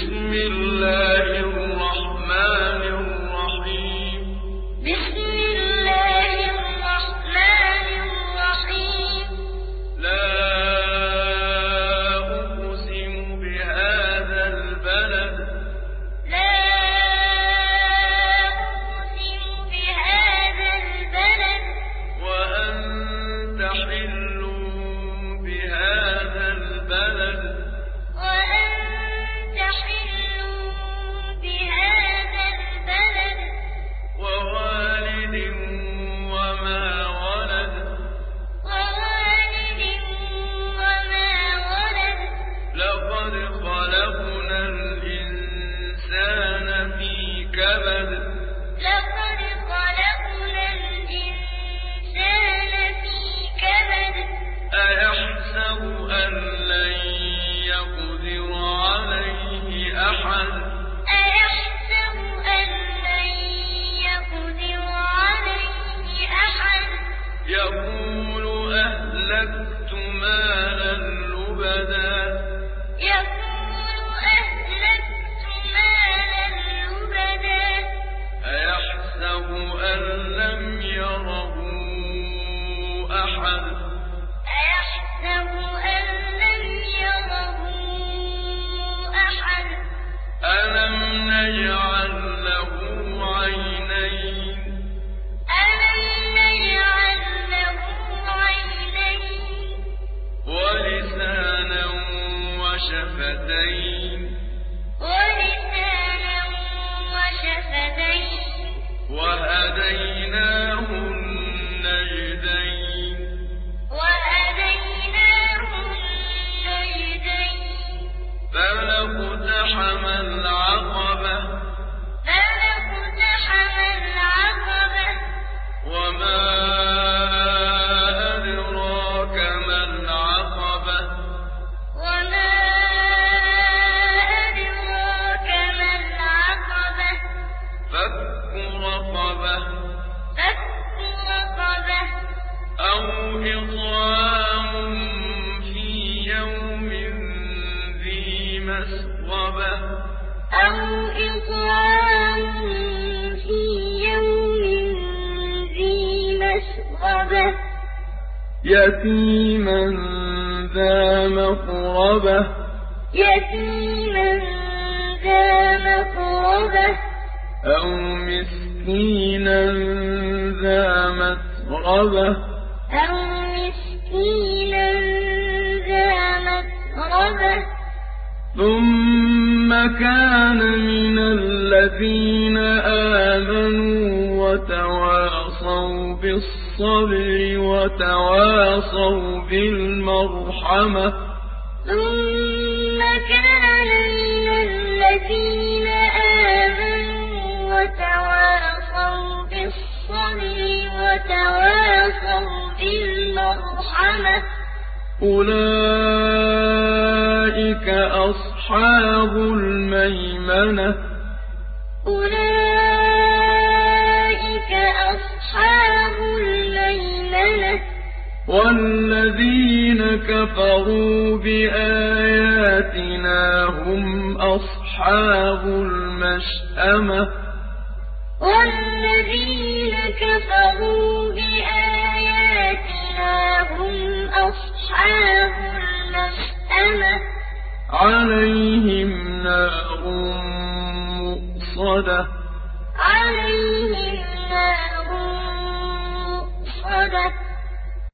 بسم الله الرحمن الرحيم بسم الله الرحمن الرحيم لا أقسم بهذا البلد لا أقسم بهذا البلد وأنت حل بهذا البلد وأنت حل بهذا البلد ووالد وما ولد ووالد وما ولد لقد خلقنا الإنسان في كبد لقد خلقنا الإنسان في كبد أيحسب أن لن يقدر عليه أحد أيحسب أن لن يقدر عليه أحد يقول أهلكت مالا لبدا يقول أهلكت مالا لبدا أيحسب أن لم يره أحد أيحسب أن لم يره أحد ألم نجعل له عينين ألم نجعل له عينين ولسانا وشفتين ولسانا وشفتين وهديناه النجدين وهديناه النجدين فلاقتحم العقبة فلاقتحم العقبة وما أدراك ما العقبة وما أدراك ما العقبة فك رقبة فك رقبة أو إطعام في يوم ذي مسغبة أو إطعام في يوم ذي مسغبة يتيما ذا مقربة يتيما ذا مقربة أو مسكينا ذا متربة أو مسكينا ذا متربة ثم كان من الذين آمنوا وتواصوا بالصبر وتواصوا بالمرحمة ثم كان من الذين آمنوا وتواصوا بالصبر وتواصوا بالمرحمة أولئك أصحاب الميمنة أولئك أصحاب الميمنة والذين كفروا بآياتنا هم أصحاب المشأمة والذين كفروا بآياتنا هم أصحاب المشأمة عليهم نار مؤصدة عليهم